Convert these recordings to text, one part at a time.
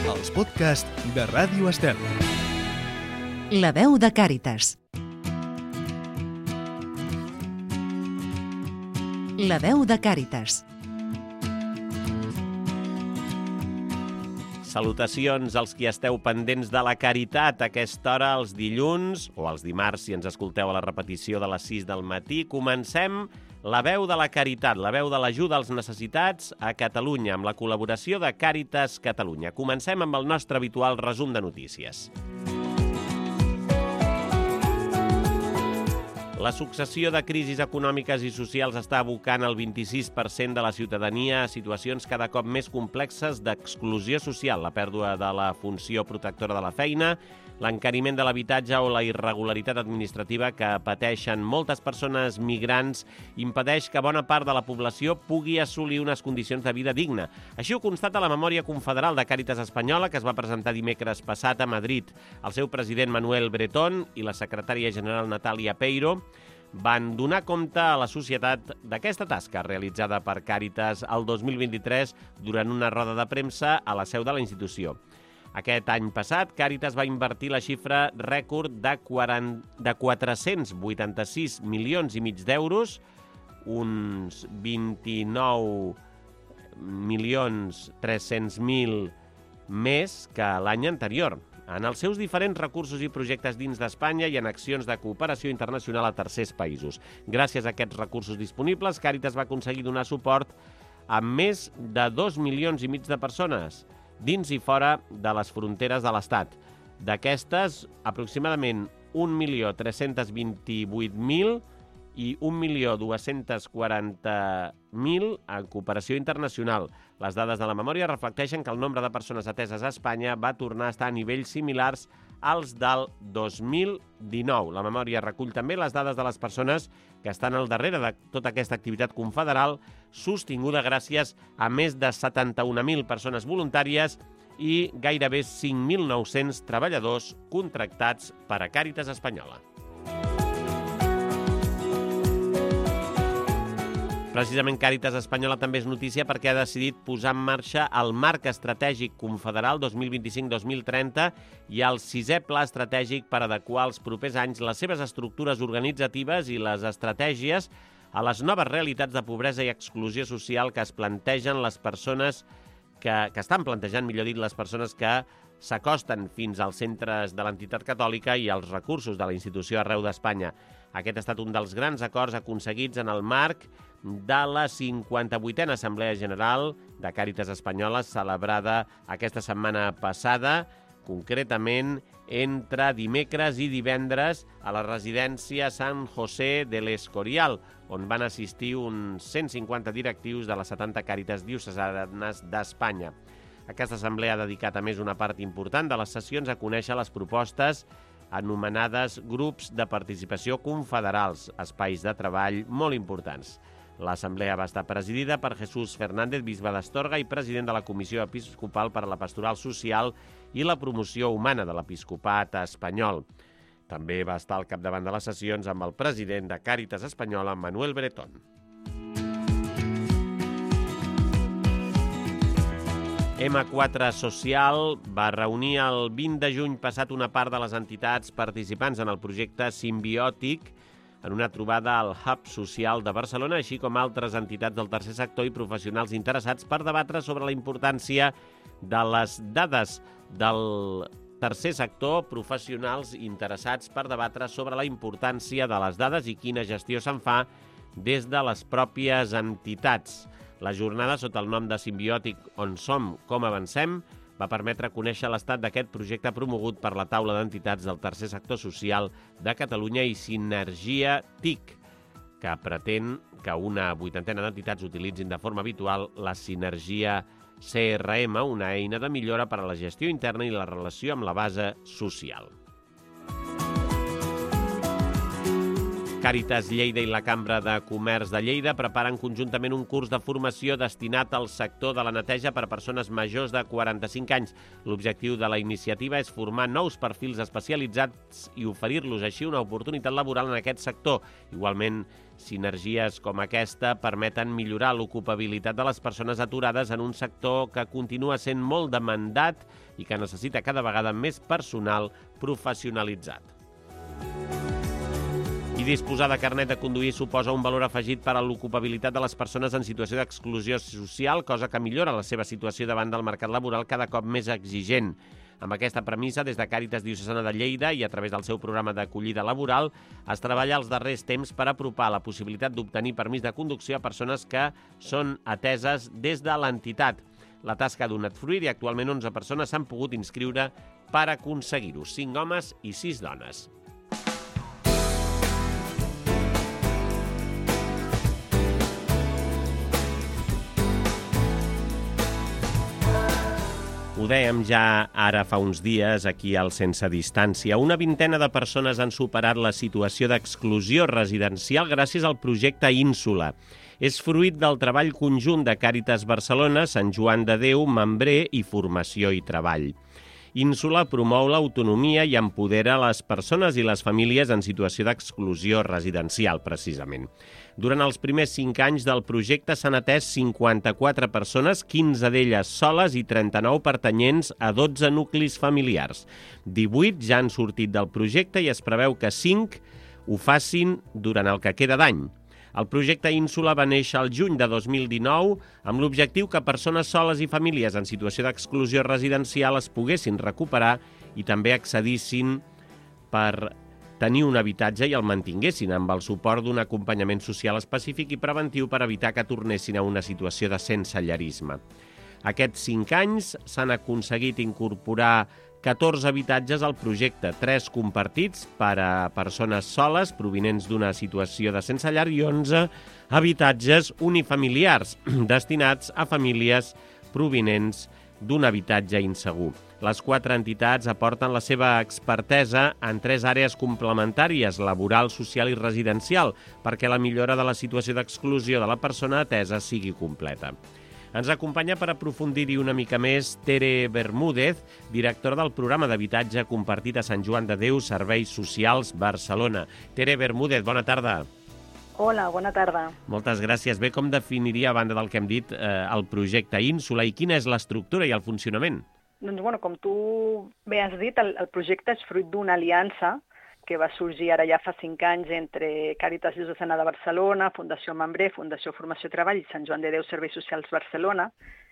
els podcasts de Ràdio Estel. La veu de Càritas. La veu de Càritas. Salutacions als qui esteu pendents de la caritat a aquesta hora, els dilluns o els dimarts, si ens escolteu a la repetició de les 6 del matí. Comencem La veu de la caritat, la veu de l'ajuda als necessitats a Catalunya, amb la col·laboració de Càritas Catalunya. Comencem amb el nostre habitual resum de notícies. La successió de crisis econòmiques i socials està abocant el 26% de la ciutadania a situacions cada cop més complexes d'exclusió social, la pèrdua de la funció protectora de la feina, l'encariment de l'habitatge o la irregularitat administrativa que pateixen moltes persones migrants impedeix que bona part de la població pugui assolir unes condicions de vida digna. Així ho constata la Memòria Confederal de Càritas Espanyola, que es va presentar dimecres passat a Madrid. El seu president Manuel Bretón i la secretària general Natàlia Peiro van donar compte a la societat d'aquesta tasca realitzada per Càritas el 2023 durant una roda de premsa a la seu de la institució. Aquest any passat, Càritas va invertir la xifra rècord de 486 milions i mig d'euros, uns 29.300.000 més que l'any anterior, en els seus diferents recursos i projectes dins d'Espanya i en accions de cooperació internacional a tercers països. Gràcies a aquests recursos disponibles, Càritas va aconseguir donar suport a més de 2,5 milions de persones, dins i fora de les fronteres de l'Estat. D'aquestes, aproximadament 1.328.000 i 1.240.000 en cooperació internacional. Les dades de la memòria reflecteixen que el nombre de persones ateses a Espanya va tornar a estar a nivells similars als del 2019. La memòria recull també les dades de les persones que estan al darrere de tota aquesta activitat confederal, sostinguda gràcies a més de 71.000 persones voluntàries i gairebé 5.900 treballadors contractats per a Càritas Espanyola. Precisament Càritas Espanyola també és notícia perquè ha decidit posar en marxa el Marc Estratègic Confederal 2025-2030 i el 6è Pla Estratègic per adequar els propers anys les seves estructures organitzatives i les estratègies a les noves realitats de pobresa i exclusió social que es plantegen les persones que estan plantejant, millor dit, les persones que s'acosten fins als centres de l'entitat catòlica i als recursos de la institució arreu d'Espanya. Aquest ha estat un dels grans acords aconseguits en el marc de la 58a Assemblea General de Càritas Espanyola, celebrada aquesta setmana passada, concretament entre dimecres i divendres a la residència Sant José de l'Escorial, on van assistir uns 150 directius de les 70 Càritas diocesanes d'Espanya. Aquesta assemblea ha dedicat a més una part important de les sessions a conèixer les propostes anomenades grups de participació confederals, espais de treball molt importants. L'assemblea va estar presidida per Jesús Fernández, bisbe d'Astorga i president de la Comissió Episcopal per a la Pastoral Social i la Promoció Humana de l'Episcopat espanyol. També va estar al capdavant de les sessions amb el president de Càritas Espanyola, Manuel Bretón. M4 Social va reunir el 20 de juny passat una part de les entitats participants en el projecte Simbiòtic en una trobada al Hub Social de Barcelona, així com altres entitats del tercer sector i professionals interessats per debatre sobre la importància de les dades del tercer sector, professionals interessats per debatre sobre la importància de les dades i quina gestió se'n fa des de les pròpies entitats. La jornada, sota el nom de Simbiòtic, on som, com avancem, va permetre conèixer l'estat d'aquest projecte promogut per la taula d'entitats del tercer sector social de Catalunya i Sinergia TIC, que pretén que una 80ena d'entitats utilitzin de forma habitual la Sinergia CRM, una eina de millora per a la gestió interna i la relació amb la base social. Càritas Lleida i la Cambra de Comerç de Lleida preparen conjuntament un curs de formació destinat al sector de la neteja per a persones majors de 45 anys. L'objectiu de la iniciativa és formar nous perfils especialitzats i oferir-los així una oportunitat laboral en aquest sector. Igualment, sinergies com aquesta permeten millorar l'ocupabilitat de les persones aturades en un sector que continua sent molt demandat i que necessita cada vegada més personal professionalitzat. I disposar de carnet de conduir suposa un valor afegit per a l'ocupabilitat de les persones en situació d'exclusió social, cosa que millora la seva situació davant del mercat laboral cada cop més exigent. Amb aquesta premissa, des de Càritas Diocesana de Lleida i a través del seu programa d'acollida laboral, es treballa els darrers temps per apropar la possibilitat d'obtenir permís de conducció a persones que són ateses des de l'entitat. La tasca ha donat fruit i actualment 11 persones s'han pogut inscriure per aconseguir-ho, 5 homes i 6 dones. Ho dèiem ja ara fa uns dies aquí al Sense Distància. Una vintena de persones han superat la situació d'exclusió residencial gràcies al projecte Ínsula. És fruit del treball conjunt de Càritas Barcelona, Sant Joan de Déu, Membré i Formació i Treball. Ínsula promou l'autonomia i empodera les persones i les famílies en situació d'exclusió residencial, precisament. Durant els primers 5 anys del projecte s'han atès 54 persones, 15 d'elles soles i 39 pertanyents a 12 nuclis familiars. 18 ja han sortit del projecte i es preveu que 5 ho facin durant el que queda d'any. El projecte Ínsula va néixer al juny de 2019 amb l'objectiu que persones soles i famílies en situació d'exclusió residencial es poguessin recuperar i també accedissin per tenir un habitatge i el mantinguessin amb el suport d'un acompanyament social específic i preventiu per evitar que tornessin a una situació de sensellarisme. Aquests 5 anys s'han aconseguit incorporar 14 habitatges al projecte, 3 compartits per a persones soles provinents d'una situació de sense llar i 11 habitatges unifamiliars destinats a famílies provinents d'un habitatge insegur. Les 4 entitats aporten la seva expertesa en 3 àrees complementàries, laboral, social i residencial, perquè la millora de la situació d'exclusió de la persona atesa sigui completa. Ens acompanya per aprofundir-hi una mica més Tere Bermúdez, directora del programa d'habitatge compartit a Sant Joan de Déu, Serveis Socials, Barcelona. Tere Bermúdez, bona tarda. Hola, bona tarda. Moltes gràcies. Bé, com definiria, a banda del que hem dit, el projecte Ínsula i quina és l'estructura i el funcionament? Doncs, com tu bé has dit, el projecte és fruit d'una aliança que va sorgir ara ja fa 5 anys entre Càritas Diocesana de Barcelona, Fundació Membré, Fundació Formació i Treball i Sant Joan de Déu Serveis Socials Barcelona,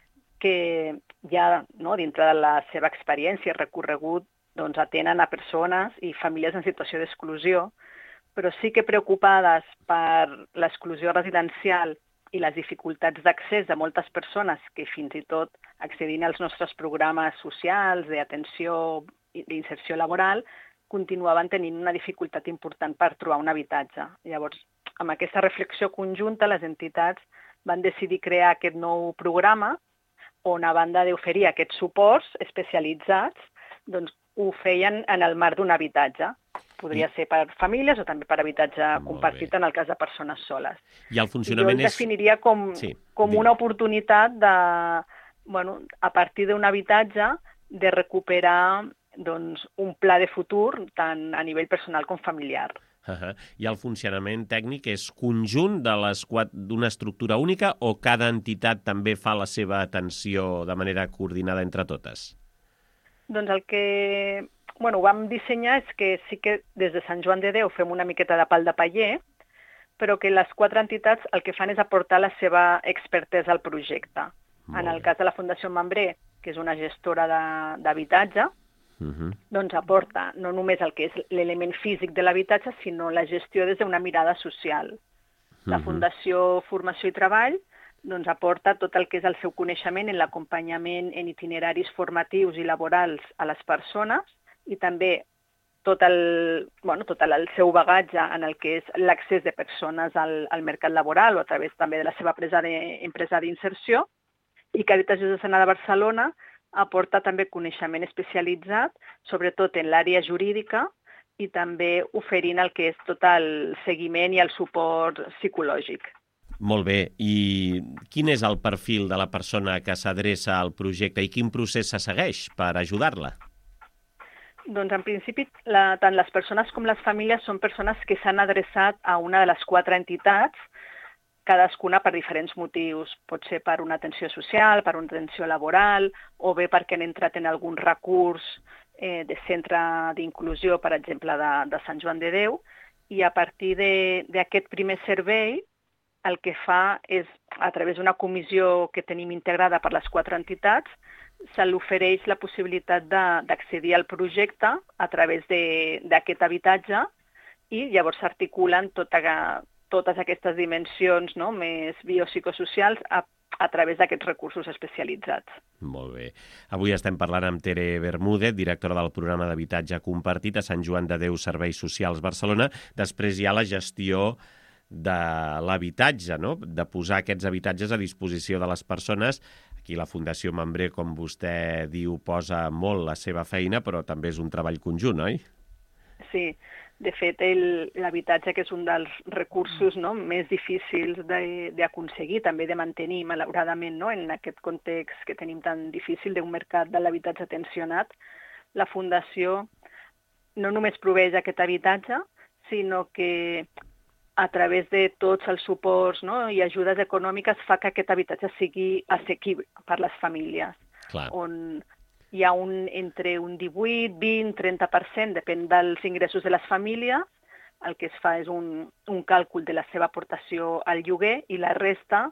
que ja dintre de la seva experiència i recorregut atenen a persones i famílies en situació d'exclusió, però sí que preocupades per l'exclusió residencial i les dificultats d'accés de moltes persones que fins i tot accedint als nostres programes socials, d'atenció i d'inserció laboral, continuaven tenint una dificultat important per trobar un habitatge. Llavors, amb aquesta reflexió conjunta, les entitats van decidir crear aquest nou programa on, a banda d'oferir aquests suports especialitzats, ho feien en el marc d'un habitatge. Podria ser per famílies o també per habitatge compartit en el cas de persones soles. I el funcionament jo el definiria com una oportunitat de, a partir d'un habitatge, de recuperar un pla de futur tant a nivell personal com familiar. I el funcionament tècnic és conjunt d'una estructura única o cada entitat també fa la seva atenció de manera coordinada entre totes? Doncs el que ho vam dissenyar és que sí que des de Sant Joan de Déu fem una miqueta de pal de paller, però que les 4 entitats el que fan és aportar la seva expertesa al projecte. En el cas de la Fundació Membré, que és una gestora d'habitatge, aporta no només el que és l'element físic de l'habitatge, sinó la gestió des d'una mirada social. La Fundació Formació i Treball aporta tot el que és el seu coneixement en l'acompanyament en itineraris formatius i laborals a les persones i també tot el seu bagatge en el que és l'accés de persones al mercat laboral o a través també de la seva empresa d'inserció. I Càritas Diocesana de Barcelona aporta també coneixement especialitzat, sobretot en l'àrea jurídica, i també oferint el que és tot el seguiment i el suport psicològic. Molt bé. I quin és el perfil de la persona que s'adreça al projecte i quin procés se segueix per ajudar-la? Doncs en principi tant les persones com les famílies són persones que s'han adreçat a una de les 4 entitats, cadascuna per diferents motius. Pot ser per una atenció social, per una atenció laboral, o bé perquè han entrat en algun recurs de centre d'inclusió, per exemple, de Sant Joan de Déu, i a partir d'aquest primer servei el que fa és, a través d'una comissió que tenim integrada per les 4 entitats, se li ofereix la possibilitat d'accedir al projecte a través d'aquest habitatge i llavors s'articulen totes aquestes dimensions, no?, més biopsicosocials a través d'aquests recursos especialitzats. Molt bé. Avui estem parlant amb Tere Bermúdez, directora del programa d'habitatge compartit a Sant Joan de Déu Serveis Socials Barcelona. Després hi ha la gestió de l'habitatge, no?, de posar aquests habitatges a disposició de les persones. Aquí la Fundació Mambré, com vostè diu, posa molt la seva feina, però també és un treball conjunt, oi? Sí, de fet, l'habitatge, que és un dels recursos, no?, més difícils d'aconseguir, també de mantenir, malauradament, no?, en aquest context que tenim tan difícil d'un mercat de l'habitatge tensionat, la Fundació no només proveeix aquest habitatge, sinó que a través de tots els suports, no?, i ajudes econòmiques fa que aquest habitatge sigui assequible per les famílies. Clar. On hi ha entre un 18, 20, 30%, depèn dels ingressos de les famílies. El que es fa és un càlcul de la seva aportació al lloguer i la resta,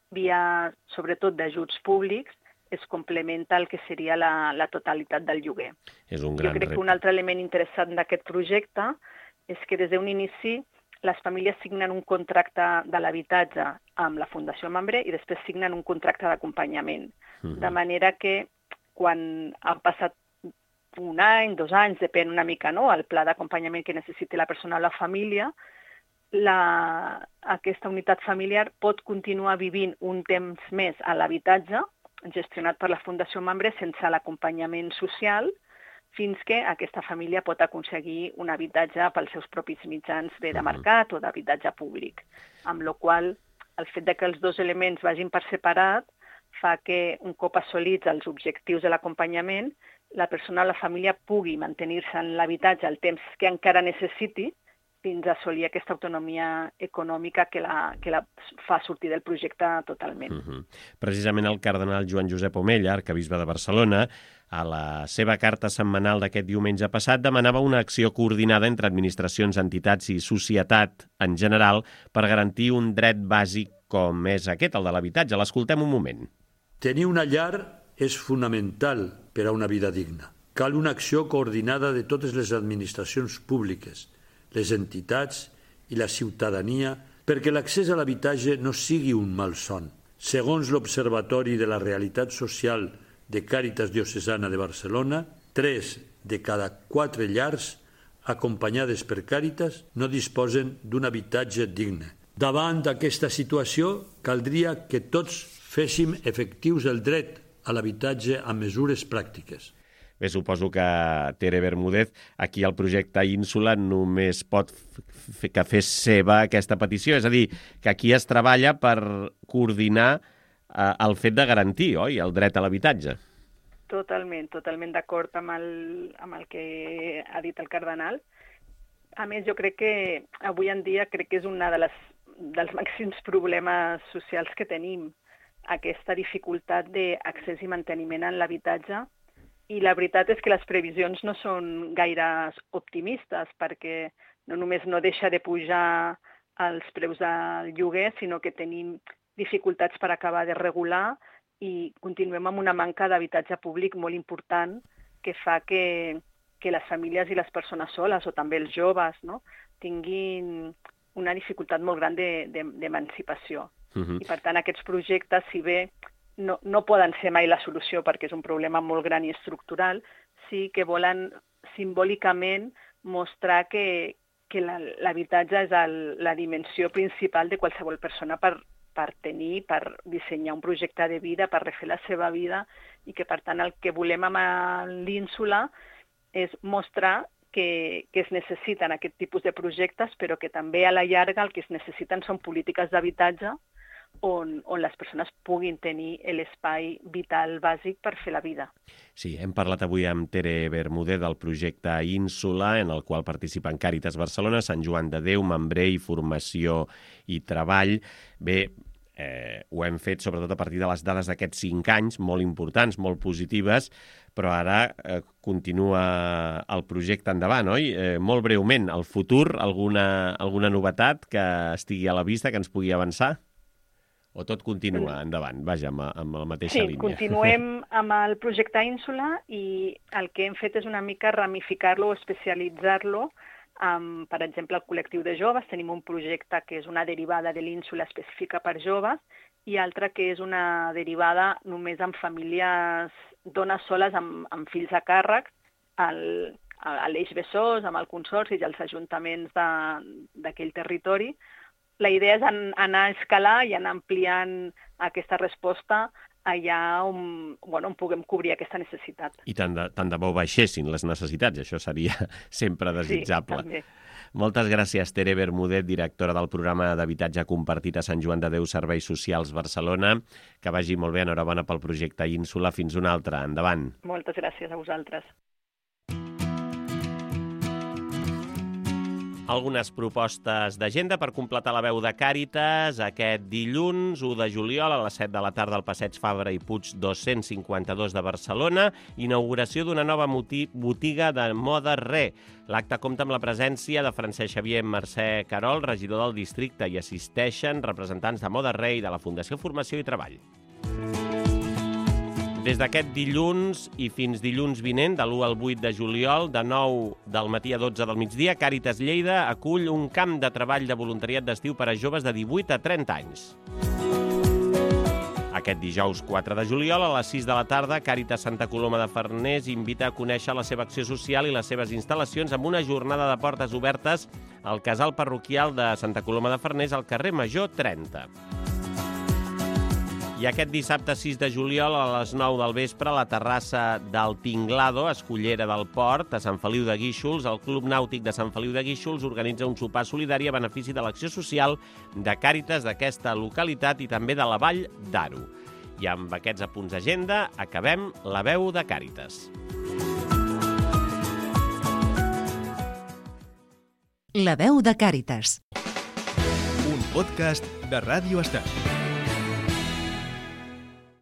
via sobretot d'ajuts públics, es complementa el que seria la totalitat del lloguer. És un gran Jo crec repte. que un altre element interessant d'aquest projecte és que des d'un inici les famílies signen un contracte de l'habitatge amb la Fundació Mambré i després signen un contracte d'acompanyament. De manera que quan han passat un any, 2 anys, depèn una mica, no?, el pla d'acompanyament que necessiti la persona o la família, aquesta unitat familiar pot continuar vivint un temps més a l'habitatge, gestionat per la Fundació Mambré sense l'acompanyament social, fins que aquesta família pot aconseguir un habitatge pels seus propis mitjans bé de mercat o d'habitatge públic. Amb la qual cosa, el fet que els dos elements vagin per separat fa que un cop assolits els objectius de l'acompanyament, la persona o la família pugui mantenir-se en l'habitatge el temps que encara necessiti fins a assolir aquesta autonomia econòmica que la fa sortir del projecte totalment. Precisament el cardenal Joan Josep Omella, arquebisbe de Barcelona, a la seva carta setmanal d'aquest diumenge passat demanava una acció coordinada entre administracions, entitats i societat en general per garantir un dret bàsic com és aquest, el de l'habitatge. L'escoltem un moment. Tenir una llar és fonamental per a una vida digna. Cal una acció coordinada de totes les administracions públiques, les entitats i la ciutadania perquè l'accés a l'habitatge no sigui un malson. Segons l'Observatori de la Realitat Social de Càritas Diocesana de Barcelona, 3 de cada 4 llars acompanyades per Càritas no disposen d'un habitatge digne. Davant d'aquesta situació, caldria que tots féssim efectius el dret a l'habitatge amb mesures pràctiques. Bé, suposo que Tere Bermúdez, aquí el projecte Ínsula només pot fer seva aquesta petició. És a dir, que aquí es treballa per coordinar el fet de garantir, oi?, el dret a l'habitatge. Totalment d'acord amb el que ha dit el cardenal. A més, jo crec que avui en dia és una dels màxims problemes socials que tenim, aquesta dificultat d'accés i manteniment en l'habitatge. I la veritat és que les previsions no són gaire optimistes, perquè no només no deixa de pujar els preus del lloguer, sinó que tenim dificultats per acabar de regular i continuem amb una manca d'habitatge públic molt important que fa que les famílies i les persones soles, o també els joves, no?, tinguin una dificultat molt gran d'emancipació. I per tant aquests projectes, si bé no poden ser mai la solució perquè és un problema molt gran i estructural, sí que volen simbòlicament mostrar que l'habitatge és la dimensió principal de qualsevol persona per dissenyar un projecte de vida, per refer la seva vida, i que per tant el que volem amb l'Ínsula és mostrar que es necessiten aquest tipus de projectes, però que també a la llarga el que es necessiten són polítiques d'habitatge on les persones puguin tenir l'espai vital bàsic per fer la vida. Sí, hem parlat avui amb Tere Bermúdez del projecte Ínsula, en el qual participen Càritas Barcelona, Sant Joan de Déu, Mambrey, Formació i Treball. Bé, ho hem fet sobretot a partir de les dades d'aquests 5 anys, molt importants, molt positives, però ara continua el projecte endavant, oi? Molt breument, el futur, alguna novetat que estigui a la vista, que ens pugui avançar? O tot continua endavant, vaja, amb la mateixa línia? Sí, continuem amb el projecte Ínsula i el que hem fet és una mica ramificar-lo o especialitzar-lo. Per exemple, el col·lectiu de joves, tenim un projecte que és una derivada de l'Ínsula específica per joves i altra que és una derivada només amb famílies, dones soles amb fills a càrrec, a l'Eix Besòs, amb el Consorci i els ajuntaments d'aquell territori. La idea és anar a escalar i anar ampliant aquesta resposta allà on puguem cobrir aquesta necessitat. I tant de bo baixessin les necessitats, això seria sempre desitjable. Sí, també. Moltes gràcies, Tere Bermúdez, directora del programa d'habitatge compartit a Sant Joan de Déu Serveis Socials Barcelona. Que vagi molt bé, enhorabona pel projecte Ínsula. Fins una altra. Endavant. Moltes gràcies a vosaltres. Algunes propostes d'agenda per completar la veu de Càritas aquest dilluns 1 de juliol a les 7 de la tarda al Passeig Fabra i Puig 252 de Barcelona, inauguració d'una nova botiga de moda Re. L'acte compta amb la presència de Francesc Xavier Mercè Carol, regidor del districte, i assisteixen representants de Moda Re i de la Fundació Formació i Treball. Des d'aquest dilluns i fins dilluns vinent, de l'1 al 8 de juliol, de 9 del matí a 12 del migdia, Càritas Lleida acull un camp de treball de voluntariat d'estiu per a joves de 18 a 30 anys. Aquest dijous 4 de juliol, a les 6 de la tarda, Càritas Santa Coloma de Farners invita a conèixer la seva acció social i les seves instal·lacions amb una jornada de portes obertes al casal parroquial de Santa Coloma de Farners al carrer Major 30. I aquest dissabte 6 de juliol a les 9 del vespre a la terrassa del Tinglado, a Escullera del Port, a Sant Feliu de Guíxols, el Club Nàutic de Sant Feliu de Guíxols organitza un sopar solidari a benefici de l'acció social de Càritas d'aquesta localitat i també de la Vall d'Aro. I amb aquests apunts d'agenda acabem la veu de Càritas. La veu de Càritas. Un podcast de Ràdio Estel.